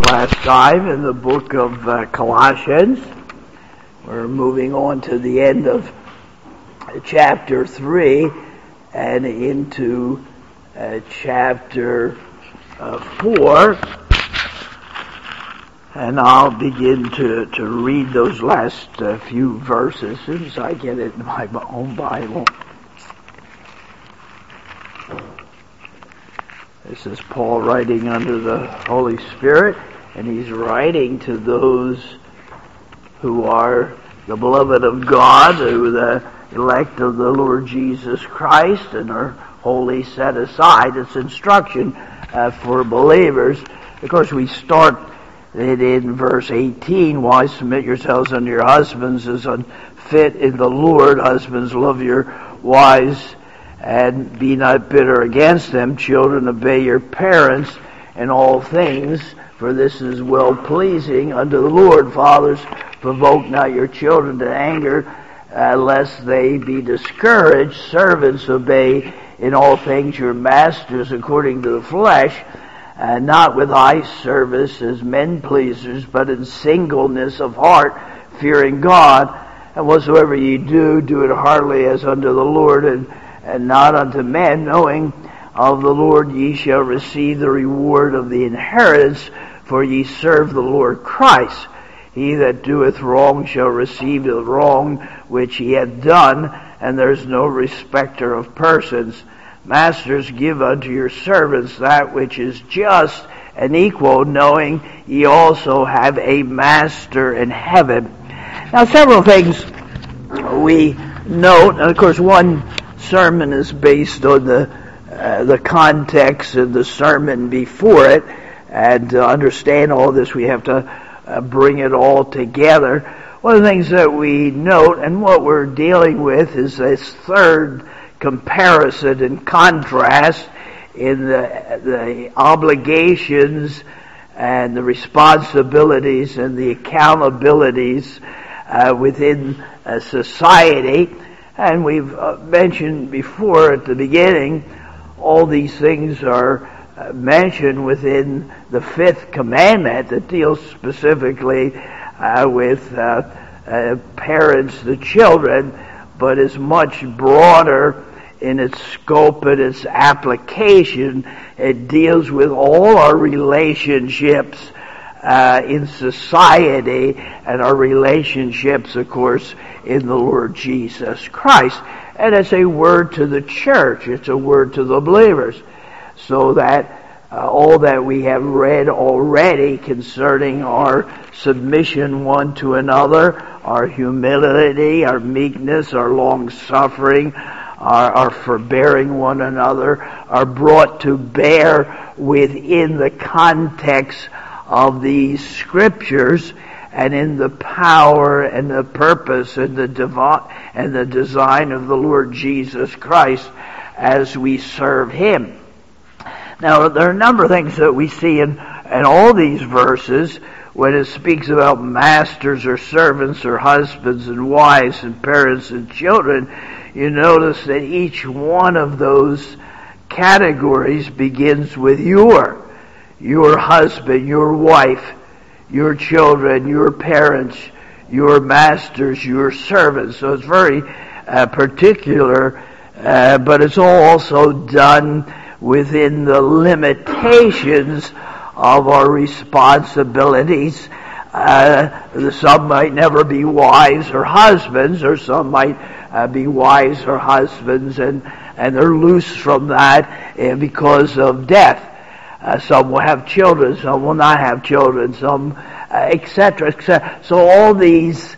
last time in the book of Colossians. We're moving on to the end of chapter 3 and into chapter 4. And I'll begin to read those last few verses as soon as I get it in my own Bible. This is Paul writing under the Holy Spirit, and he's writing to those who are the beloved of God, who are the elect of the Lord Jesus Christ, and are wholly set aside. It's instruction for believers. Of course, we start it in verse 18, "Wives, submit yourselves unto your husbands as unfit in the Lord. Husbands, love your wives, and be not bitter against them. Children, obey your parents in all things, for this is well-pleasing unto the Lord. Fathers, provoke not your children to anger, lest they be discouraged. Servants, obey in all things your masters according to the flesh, not with eye service as men pleasers, but in singleness of heart, fearing God. And whatsoever ye do, do it heartily as unto the Lord, and not unto men, knowing of the Lord ye shall receive the reward of the inheritance, for ye serve the Lord Christ. He that doeth wrong shall receive the wrong which he hath done, and there is no respecter of persons. Masters, give unto your servants that which is just and equal, knowing ye also have a master in heaven." Now, several things we note, and of course one sermon is based on the context of the sermon before it, and to understand all this we have to bring it all together. One of the things that we note, and what we're dealing with, is this third comparison and contrast in the obligations and the responsibilities and the accountabilities within society. And we've mentioned before at the beginning, all these things are mentioned within the fifth commandment that deals specifically with parents to children, but is much broader in its scope and its application. It deals with all our relationships in society, and our relationships, of course, in the Lord Jesus Christ. And it's a word to the church. It's a word to the believers. So that all that we have read already concerning our submission one to another, our humility, our meekness, our long-suffering, our forbearing one another, are brought to bear within the context of these scriptures, and in the power and the purpose and the design of the Lord Jesus Christ as we serve Him. Now, there are a number of things that we see in all these verses when it speaks about masters or servants or husbands and wives and parents and children. You notice that each one of those categories begins with your husband, your wife, your children, your parents, your masters, your servants. So it's very particular, but it's all also done within the limitations of our responsibilities. Some might never be wives or husbands, or some might be wives or husbands, and they're loose from that because of death. Some will have children, some will not have children, some, etc., etc. So all these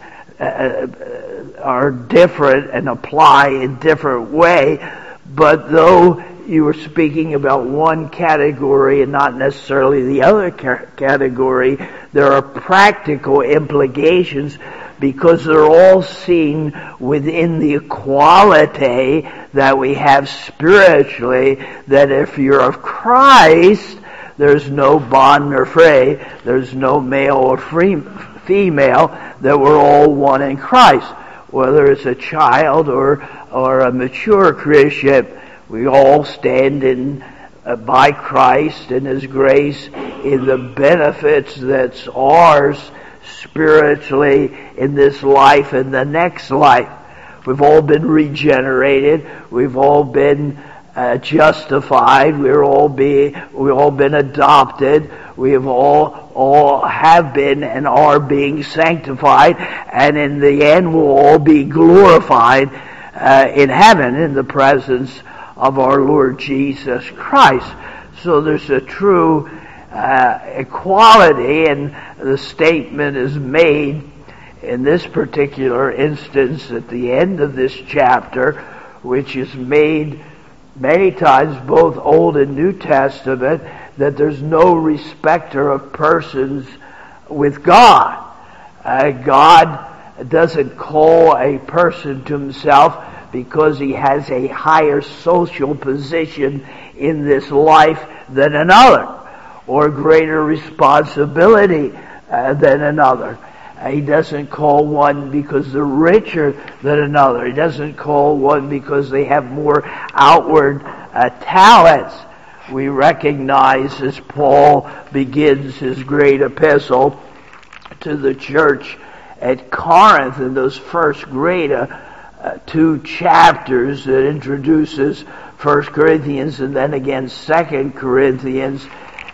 are different and apply in different way, but though you were speaking about one category and not necessarily the other category, there are practical implications, because they're all seen within the equality that we have spiritually, that if you're of Christ, there's no bond nor free, there's no male or female, that we're all one in Christ. Whether it's a child or a mature Christian, we all stand in by Christ and His grace in the benefits that's ours spiritually in this life and the next life. We've all been regenerated. We've all been justified. We've all been adopted. We have all have been and are being sanctified, and in the end we'll all be glorified in heaven in the presence of our Lord Jesus Christ. So there's a true equality, and the statement is made in this particular instance at the end of this chapter, which is made many times, both Old and New Testament, that there's no respecter of persons with God. God doesn't call a person to Himself because he has a higher social position in this life than another, or greater responsibility than another. He doesn't call one because they're richer than another. He doesn't call one because they have more outward talents. We recognize, as Paul begins his great epistle to the church at Corinth, in those first great 2 chapters that introduces 1 Corinthians and then again 2 Corinthians,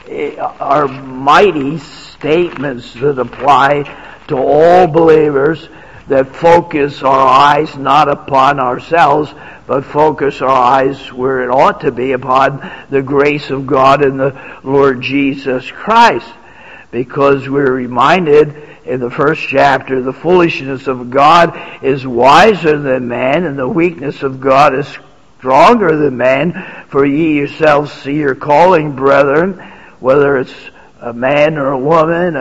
are mighty statements that apply to all believers, that focus our eyes not upon ourselves, but focus our eyes where it ought to be, upon the grace of God in the Lord Jesus Christ. Because we're reminded in the first chapter, the foolishness of God is wiser than man, and the weakness of God is stronger than man. For ye yourselves see your calling, brethren, whether it's a man or a woman,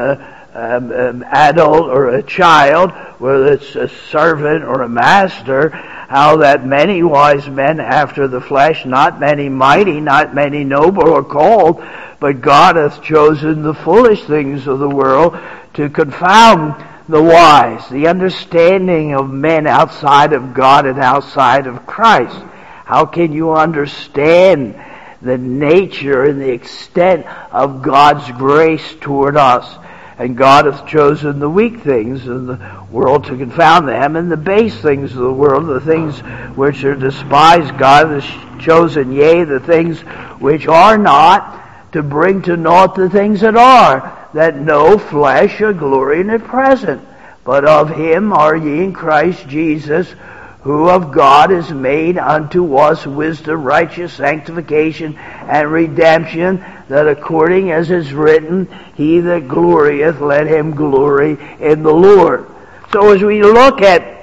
an adult or a child, whether it's a servant or a master, how that many wise men after the flesh, not many mighty, not many noble, are called, but God hath chosen the foolish things of the world to confound the wise, the understanding of men outside of God and outside of Christ. How can you understand the nature and the extent of God's grace toward us? And God hath chosen the weak things of the world to confound them, and the base things of the world, the things which are despised, God hath chosen, yea, the things which are not, to bring to naught the things that are, that no flesh should glory in the present. But of Him are ye in Christ Jesus, who of God is made unto us wisdom, righteous sanctification, and redemption, that according as is written, he that glorieth, let him glory in the Lord. So as we look at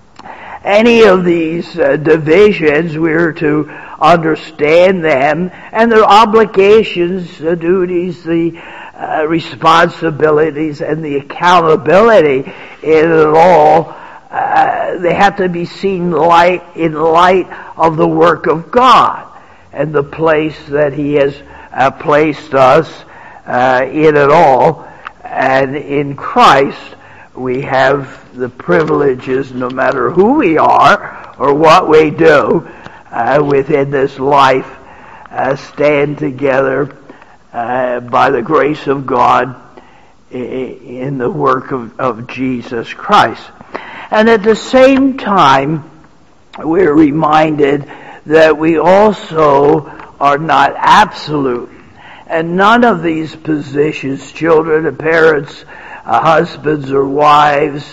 any of these divisions, we're to understand them and their obligations, the duties, the responsibilities, and the accountability in it all. They have to be seen in light of the work of God and the place that He has placed us in it all. And in Christ we have the privileges, no matter who we are or what we do within this life, stand together by the grace of God in the work of Jesus Christ. And at the same time, we're reminded that we also are not absolute. And none of these positions, children and parents, husbands or wives,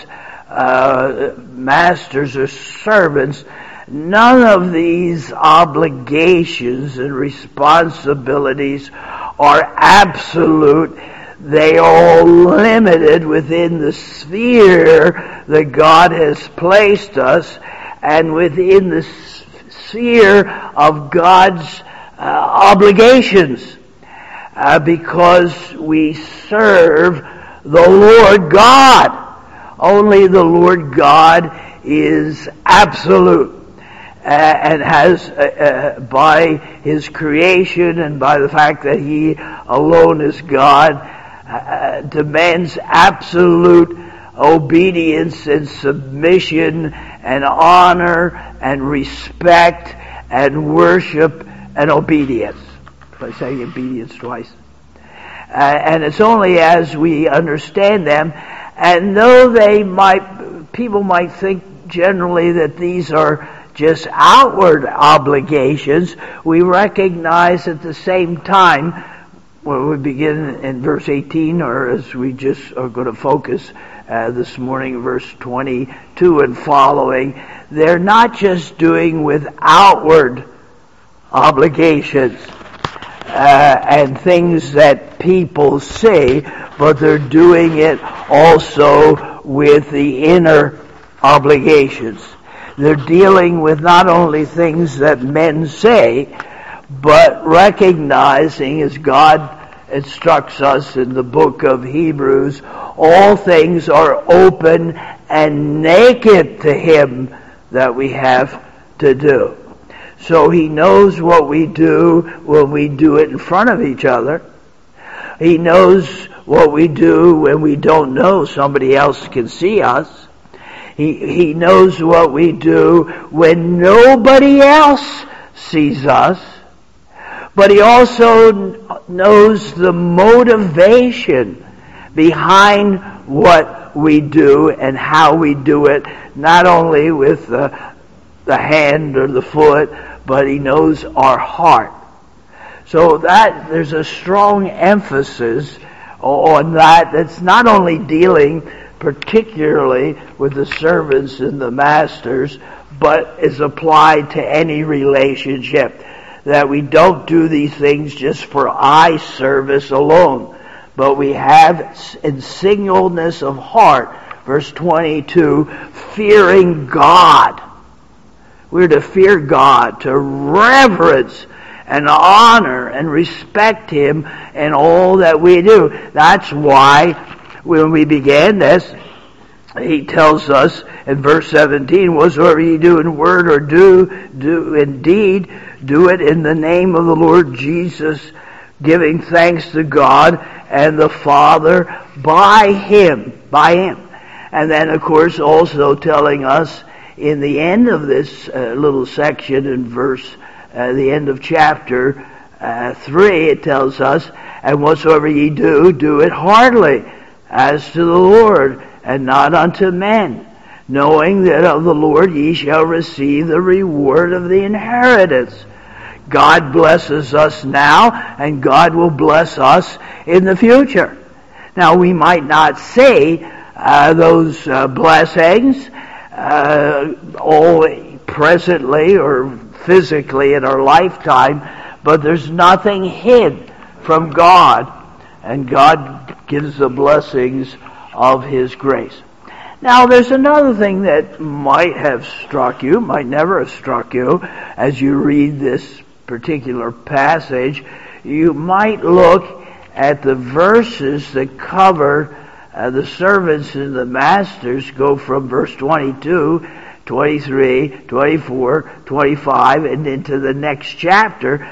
masters or servants, none of these obligations and responsibilities are absolute. They are all limited within the sphere that God has placed us, and within the sphere of God's obligations, because we serve the Lord God. Only the Lord God is absolute, and has, by His creation and by the fact that He alone is God, demands absolute obedience and submission and honor and respect and worship and obedience. by saying obedience twice. And it's only as we understand them, and though people might think generally that these are just outward obligations, we recognize at the same time, when we begin in verse 18, or as we just are going to focus this morning, verse 22 and following, they're not just doing with outward obligations and things that people see, but they're doing it also with the inner obligations. They're dealing with not only things that men say, but recognizing, as God instructs us in the book of Hebrews, all things are open and naked to Him that we have to do. So He knows what we do when we do it in front of each other. He knows what we do when we don't know somebody else can see us. He knows what we do when nobody else sees us. But He also knows the motivation behind what we do and how we do it, not only with the hand or the foot, but He knows our heart. So that there's a strong emphasis on that. That's not only dealing particularly with the servants and the masters, but is applied to any relationship. That we don't do these things just for eye service alone, but we have in singleness of heart, verse 22, fearing God. We're to fear God, to reverence and honor and respect Him in all that we do. That's why when we began this, He tells us in verse 17, whatsoever ye do in word or do in deed, do it in the name of the Lord Jesus, giving thanks to God and the Father by Him. And then, of course, also telling us in the end of this little section in the end of chapter 3, it tells us, and whatsoever ye do, do it heartily, as to the Lord, and not unto men, knowing that of the Lord ye shall receive the reward of the inheritance. God blesses us now, and God will bless us in the future. Now, we might not say those blessings all presently or physically in our lifetime, but there's nothing hid from God, and God gives the blessings of His grace. Now, there's another thing that might have struck you, might never have struck you, as you read this particular passage. You might look at the verses that cover the servants and the masters, go from verse 22, 23, 24, 25, and into the next chapter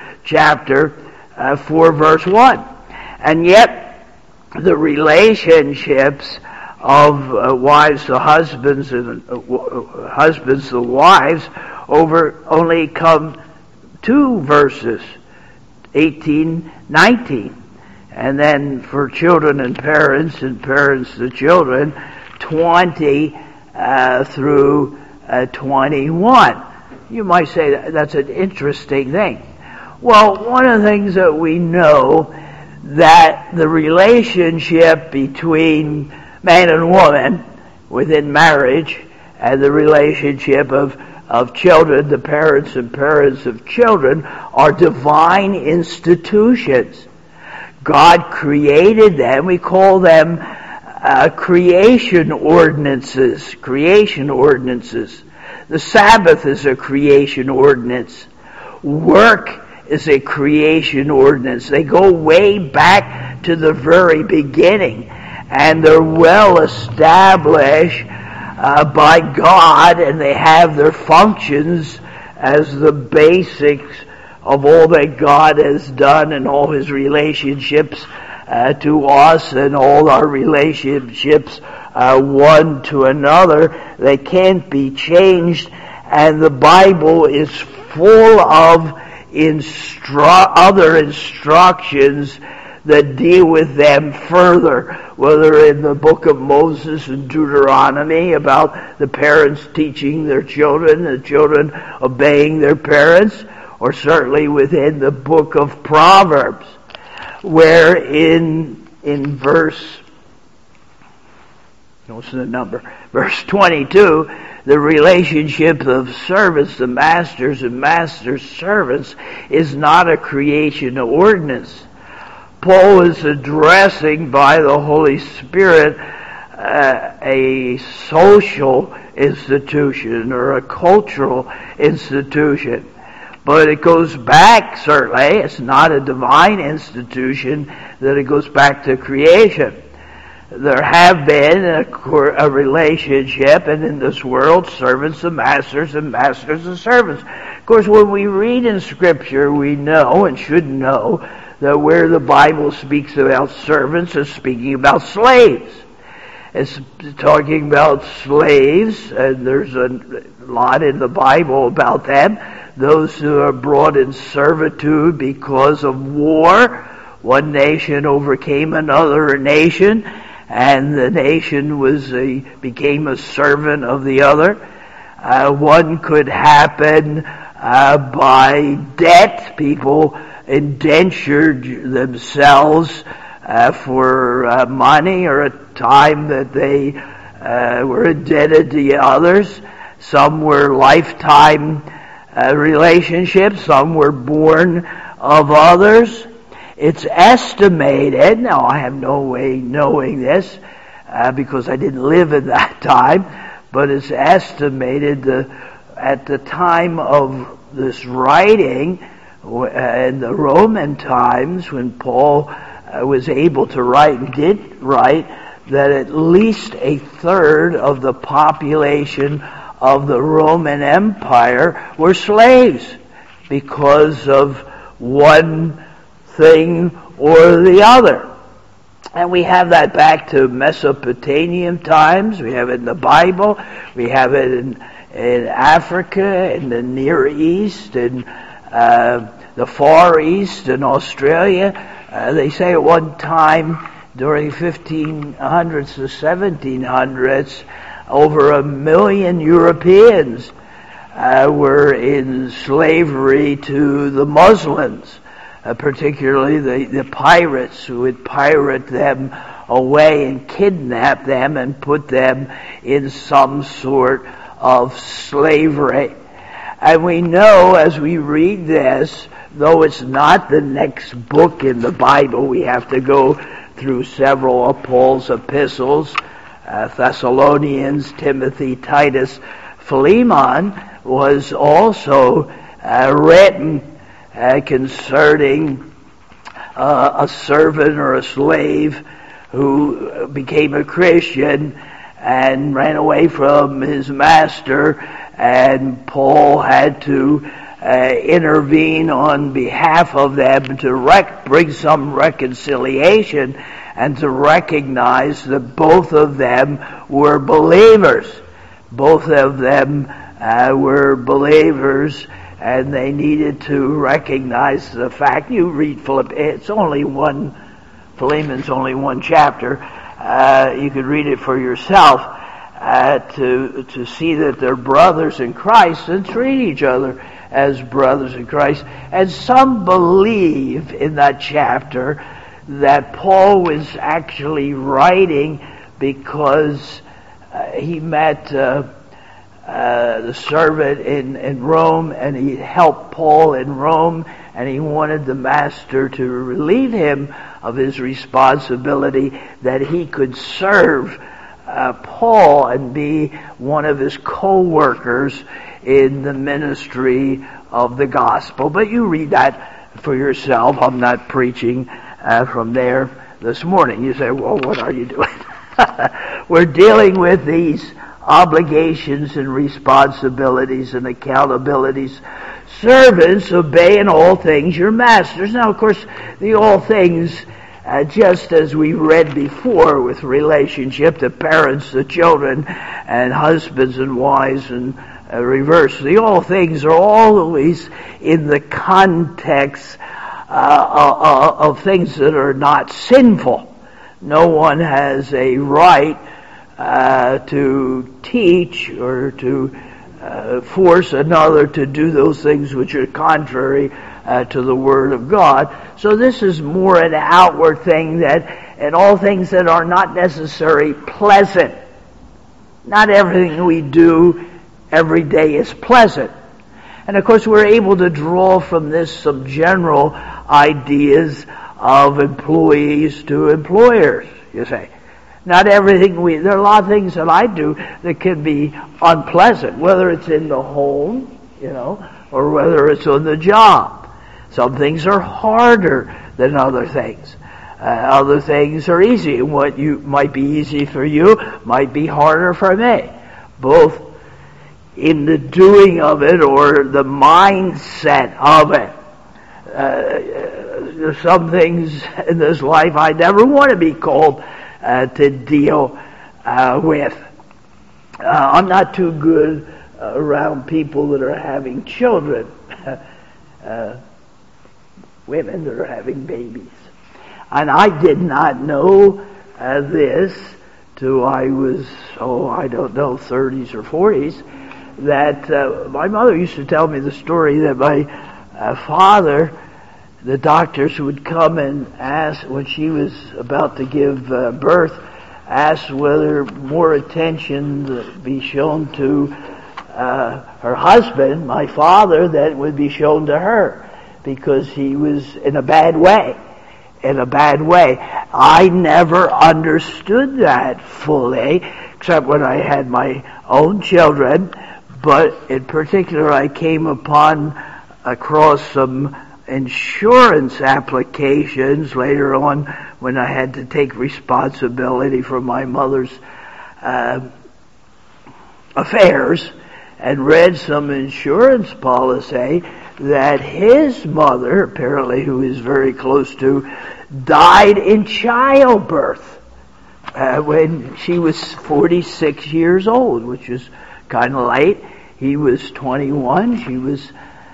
4, verse 1. And yet, the relationships of wives to husbands and husbands to wives only come 2 verses, 18, 19. And then for children and parents to children, 20 through 21. You might say that's an interesting thing. Well, one of the things that we know, that the relationship between man and woman within marriage and the relationship of children, the parents and parents of children, are divine institutions. God created them. We call them creation ordinances. The Sabbath is a creation ordinance. Work is a creation ordinance. They go way back to the very beginning, and they're well established by God, and they have their functions as the basics of all that God has done and all His relationships to us and all our relationships one to another. They can't be changed, and the Bible is full of other instructions that deal with them further, whether in the book of Moses and Deuteronomy about the parents teaching their children, the children obeying their parents, or certainly within the book of Proverbs, where in verse 22, the relationship of servants to masters and masters' servants is not a creation ordinance. Paul is addressing by the Holy Spirit a social institution or a cultural institution. But it goes back, certainly, it's not a divine institution, that it goes back to creation. There have been a relationship, and in this world, servants of masters and masters of servants. Of course, when we read in Scripture, we know and should know that where the Bible speaks about servants, it's speaking about slaves. It's talking about slaves, and there's a lot in the Bible about them. Those who are brought in servitude because of war. One nation overcame another nation, and the nation became a servant of the other. One could happen by debt. People indentured themselves for money or a time that they were indebted to others. Some were lifetime relationships. Some were born of others. It's estimated, now I have no way knowing this because I didn't live at that time, but it's estimated that at the time of this writing, in the Roman times, when Paul was able to write and did write, that at least a third of the population of the Roman Empire were slaves because of one thing or the other. And we have that back to Mesopotamian times. We have it in the Bible. We have it in Africa, in the Near East, in the Far East, in Australia. They say at one time during 1500s to 1700s, over 1 million Europeans were in slavery to the Muslims, particularly the pirates who would pirate them away and kidnap them and put them in some sort of slavery. And we know as we read this, though it's not the next book in the Bible, we have to go through several of Paul's epistles, Thessalonians, Timothy, Titus, Philemon, was also written concerning a servant or a slave who became a Christian and ran away from his master, and Paul had to intervene on behalf of them to bring some reconciliation and to recognize that both of them were believers. Both of them were believers, and they needed to recognize the fact. You read Philemon's only one chapter. You could read it for yourself to see that they're brothers in Christ and treat each other as brothers in Christ. And some believe in that chapter that Paul was actually writing because he met the servant in Rome, and he helped Paul in Rome, and he wanted the master to relieve him of his responsibility that he could serve Paul and be one of his co-workers in the ministry of the gospel. But you read that for yourself. I'm not preaching from there this morning. You say, well, what are you doing? We're dealing with these obligations and responsibilities and accountabilities. Servants, obey in all things your masters. Now, of course, the all things, just as we read before with relationship to parents, to children, and husbands and wives and reverse. The all things are always in the context of things that are not sinful. No one has a right to teach or to force another to do those things which are contrary to the Word of God. So this is more an outward thing, and all things that are not necessarily pleasant. Not everything we do every day is pleasant. And of course we're able to draw from this some general ideas of employees to employers, you say. Not everything there are a lot of things that I do that can be unpleasant, whether it's in the home, or whether it's on the job. Some things are harder than other things. Other things are easy. What might be easy for you might be harder for me. Both in the doing of it or the mindset of it. There's some things in this life I never want to be called to deal with. I'm not too good around people that are having children. Women that are having babies. And I did not know this till I was, 30s or 40s, that my mother used to tell me the story that my father, the doctors would come and ask, when she was about to give birth, ask whether more attention be shown to her husband, my father, than would be shown to her, because he was in a bad way. I never understood that fully, except when I had my own children, but in particular I came across some insurance applications later on when I had to take responsibility for my mother's affairs, and read some insurance policy that his mother, apparently who is very close to, died in childbirth when she was 46 years old, which was kind of late. He was 21, she was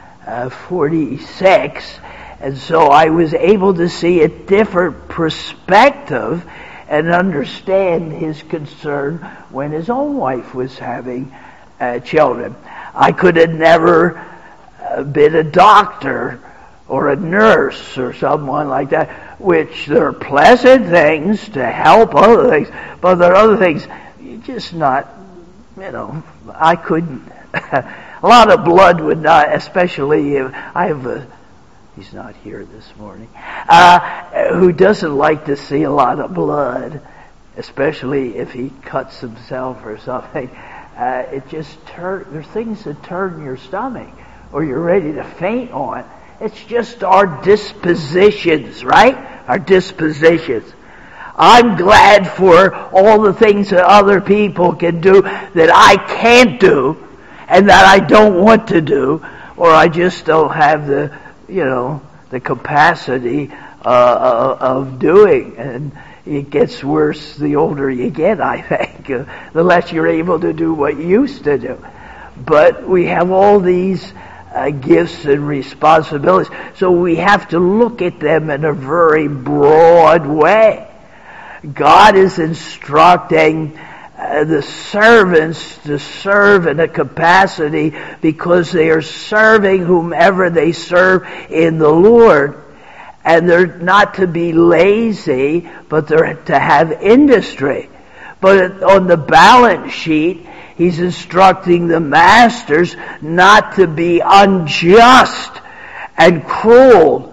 46, and so I was able to see a different perspective and understand his concern when his own wife was having children. I could have never been a doctor or a nurse or someone like that, which there are pleasant things to help other things, but there are other things you just not, I couldn't. A lot of blood would not, especially if I have he's not here this morning, who doesn't like to see a lot of blood, especially if he cuts himself or something. It just there's things that turn your stomach, or you're ready to faint on. It's just our dispositions, right? Our dispositions. I'm glad for all the things that other people can do that I can't do, and that I don't want to do, or I just don't have the capacity of doing. And it gets worse the older you get, I think, the less you're able to do what you used to do. But we have all these gifts and responsibilities, so we have to look at them in a very broad way. God is instructing the servants to serve in a capacity because they are serving whomever they serve in the Lord. And they're not to be lazy, but they're to have industry. But on the balance sheet, he's instructing the masters not to be unjust and cruel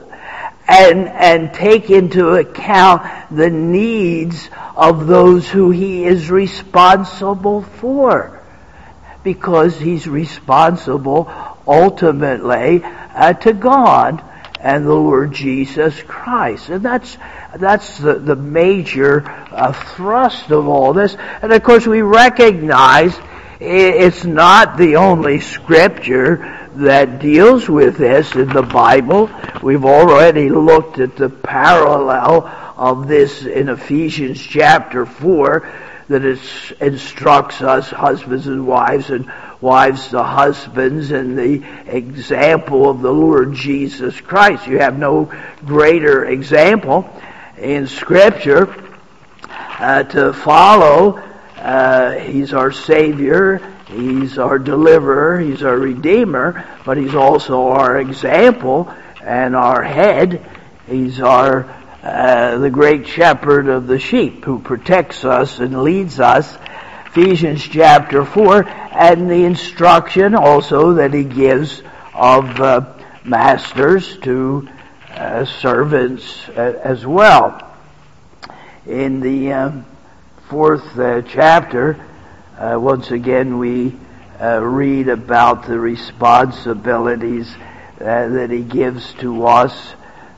and take into account the needs of those who he is responsible for, because he's responsible ultimately to God and the Lord Jesus Christ. And that's the major thrust of all this. And of course we recognize it's not the only scripture that deals with this in the Bible. We've already looked at the parallel of this in Ephesians chapter 4, that it instructs us, husbands and wives to husbands, in the example of the Lord Jesus Christ. You have no greater example in Scripture to follow. He's our Savior, He's our deliverer, He's our Redeemer, but He's also our example and our head. He's our the great shepherd of the sheep who protects us and leads us. Ephesians chapter 4, and the instruction also that he gives of masters to servants as well. In the fourth chapter, once again we read about the responsibilities that he gives to us,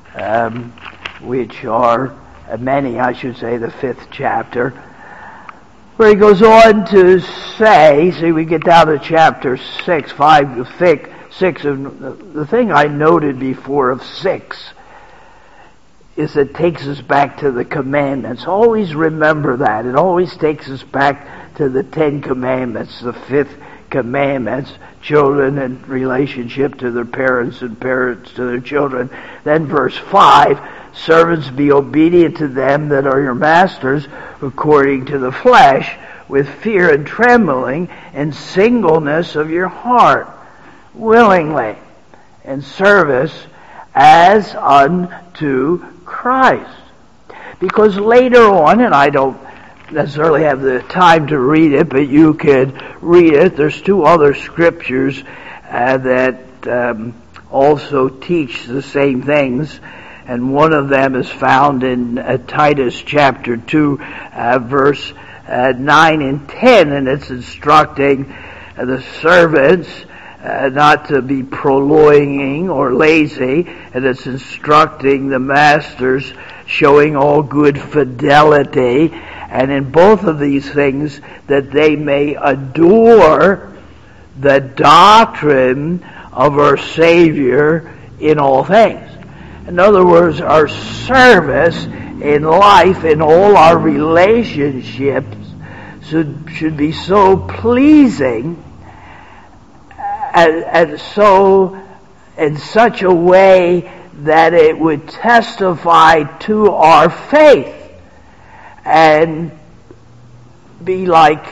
which are many, I should say, the fifth chapter, where he goes on to say, see, we get down to chapter 6, 5 to 6, and the thing I noted before of 6 is it takes us back to the commandments. Always remember that. It always takes us back to the 10 commandments, the fifth commandments, children in relationship to their parents and parents to their children. Then verse 5, servants, be obedient to them that are your masters according to the flesh, with fear and trembling and singleness of your heart, willingly, in service as unto Christ. Because later on, and I don't necessarily have the time to read it, but you could read it. There's two other scriptures that also teach the same things, and one of them is found in Titus chapter 2, verse 9 and 10, and it's instructing the servants not to be prolonging or lazy, and it's instructing the masters, showing all good fidelity, and in both of these things that they may adore the doctrine of our Savior in all things. In other words, our service in life, in all our relationships, should be so pleasing and so in such a way that it would testify to our faith and be like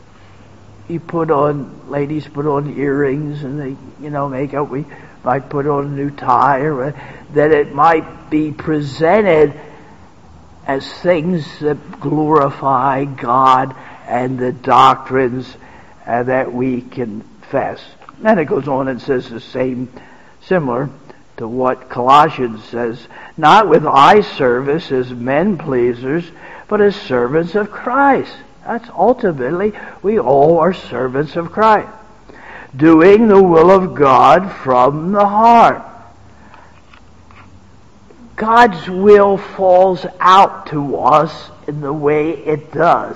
ladies put on earrings and they, make up. We might put on a new tie, or that it might be presented as things that glorify God and the doctrines that we confess. Then it goes on and says the same, similar to what Colossians says, not with eye service as men pleasers, but as servants of Christ. That's ultimately, we all are servants of Christ, doing the will of God from the heart. God's will falls out to us in the way it does.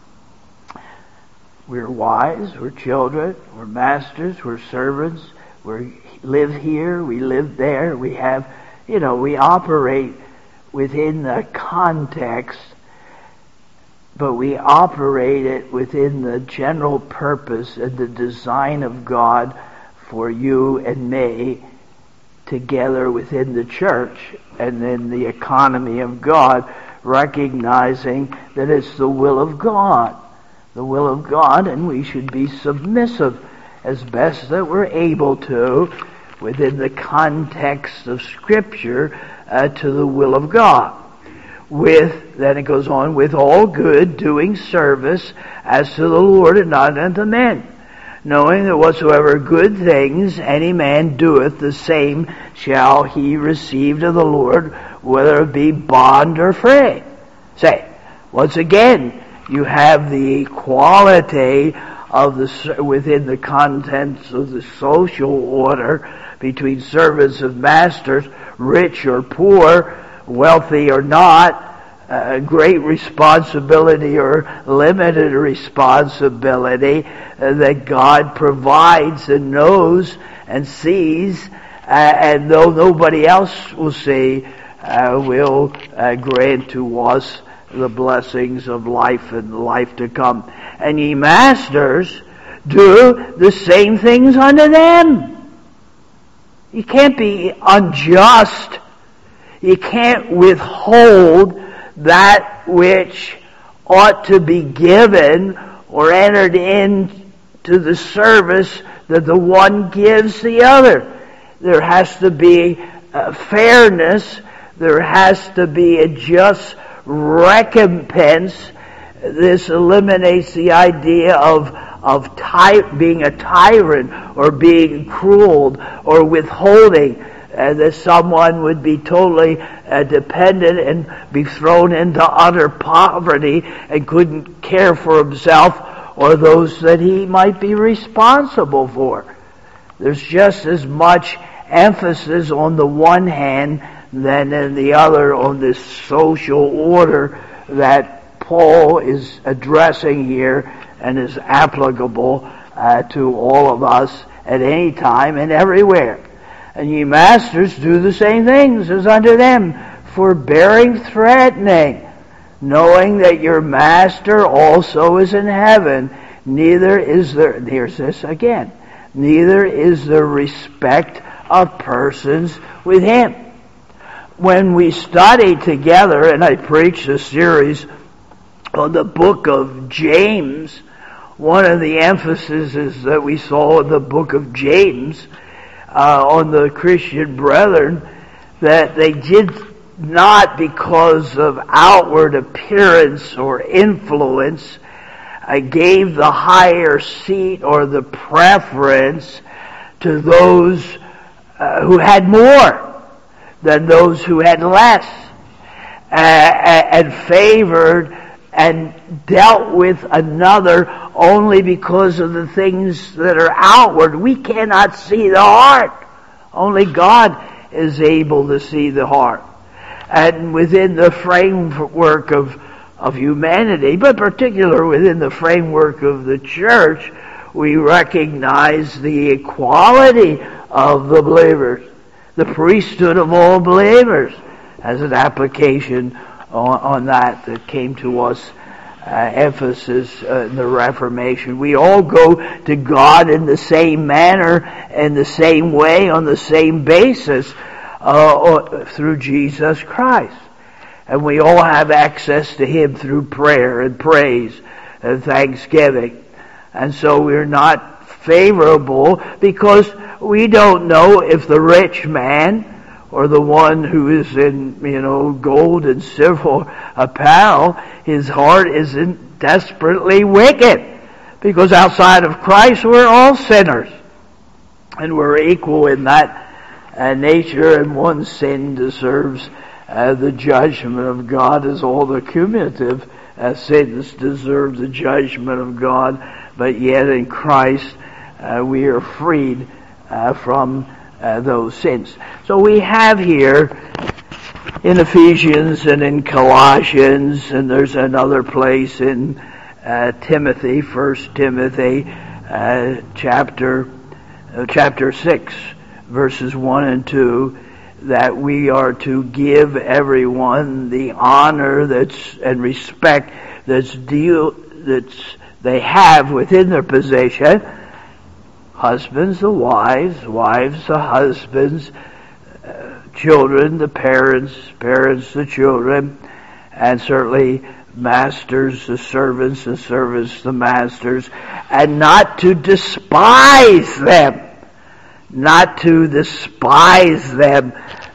We're wives, we're children, we're masters, we're servants, we live here, we live there, we have, we operate within the context, but we operate it within the general purpose and the design of God for you and me, together within the church and in the economy of God, recognizing that it's the will of God. The will of God, and we should be submissive as best that we're able to within the context of Scripture to the will of God. Then it goes on, with all good doing service as to the Lord and not unto men, knowing that whatsoever good things any man doeth, the same shall he receive of the Lord, whether it be bond or free. Say, once again, you have the equality of within the contents of the social order between servants and masters, rich or poor, wealthy or not, great responsibility or limited responsibility that God provides and knows and sees, and though nobody else will see, will grant to us the blessings of life and life to come. And ye masters, do the same things unto them. You can't be unjust. You can't withhold that which ought to be given or entered into the service that the one gives the other. There has to be fairness. There has to be a just recompense. This eliminates the idea of being a tyrant or being cruel or withholding, that someone would be totally dependent and be thrown into utter poverty and couldn't care for himself or those that he might be responsible for. There's just as much emphasis on the one hand than in the other on this social order that Paul is addressing here and is applicable to all of us at any time and everywhere. And ye masters, do the same things as unto them, forbearing threatening, knowing that your master also is in heaven. Neither is there, here's this again, neither is there respect of persons with him. When we study together, and I preached a series on the book of James, one of the emphases that we saw in the book of James on the Christian brethren, that they did not, because of outward appearance or influence, gave the higher seat or the preference to those who had more than those who had less, and favored and dealt with another only because of the things that are outward. We cannot see the heart. Only God is able to see the heart. And within the framework of humanity, but particularly within the framework of the church, we recognize the equality of the believers. The priesthood of all believers has an application on that came to us, emphasis in the Reformation. We all go to God in the same manner, in the same way, on the same basis, through Jesus Christ. And we all have access to Him through prayer and praise and thanksgiving. And so we're not favorable because we don't know if the rich man or the one who is in, gold and silver apparel, his heart isn't desperately wicked. Because outside of Christ, we're all sinners. And we're equal in that nature, and one sin deserves the judgment of God, as all the cumulative sins deserve the judgment of God. But yet in Christ, we are freed from those sins. So we have here in Ephesians and in Colossians, and there's another place in Timothy, 1 Timothy chapter 6, verses 1 and 2, that we are to give everyone the honor and respect that's they have within their position. Husbands the wives, wives the husbands, children the parents, parents the children, and certainly masters the servants, and servants the masters, and not to despise them. Not to despise them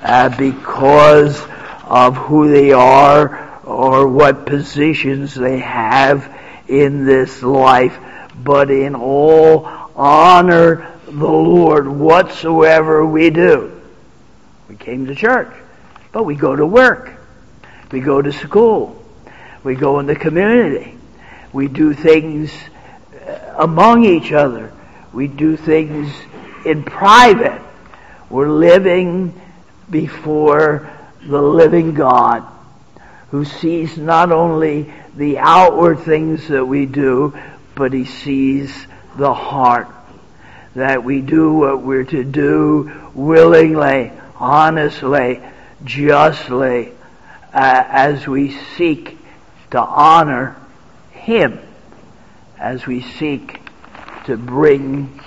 because of who they are or what positions they have in this life, but in all honor the Lord whatsoever we do. We came to church, but we go to work. We go to school. We go in the community. We do things among each other. We do things in private. We're living before the living God, who sees not only the outward things that we do, but He sees the heart. That we do what we're to do willingly, honestly, justly, as we seek to honor Him as we seek to bring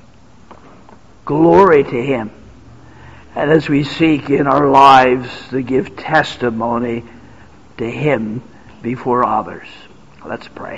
glory to Him, and as we seek in our lives to give testimony to Him before others. Let's pray.